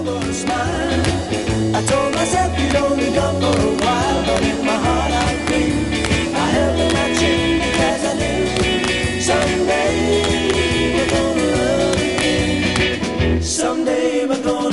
over a smile. I told myself you'd only come for a while, but in my heart I knew I held in my chin because I knew someday we're gonna love again. Someday we're gonna